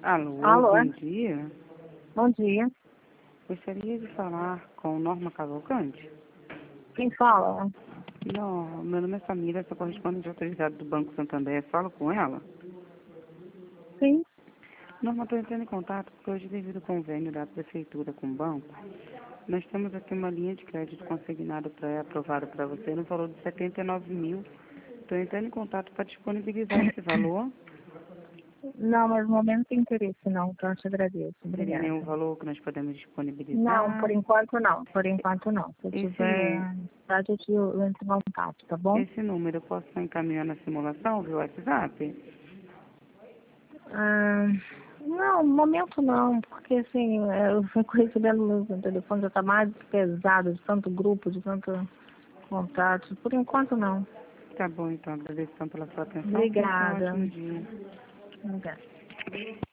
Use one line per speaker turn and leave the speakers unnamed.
Alô,
Alô?
bom dia.
Bom dia.
Gostaria de falar com Norma Cavalcante.
Quem fala?
Não, meu nome é Samira, sou correspondente autorizado do Banco Santander. Falo com ela?
Sim.
Norma, estou entrando em contato porque hoje, devido ao convênio da Prefeitura com o banco, nós temos aqui uma linha de crédito consignado pré-aprovada para você no valor de 79 mil. Estou entrando em contato para disponibilizar esse valor.
Não, mas no momento não tem interesse não, então eu te agradeço.
Teria
Obrigada.
nenhum valor que nós podemos
Não, por
disponibilizar?
enquanto não. Por enquanto não. Se eu
Esse, nu
tiver vontade, eu entro em contato, tá bom?
esse número eu posso estar encaminhando a simulação via WhatsApp?
Ah, não, no momento não, porque assim, eu fico recebendo meu telefone já tá mais pesado, de tanto grupo, de tanto contato. Por enquanto não.
Tá bom, então. Agradeço pela sua atenção. Tenha um
Obrigada.
ótimo dia.
Obrigada.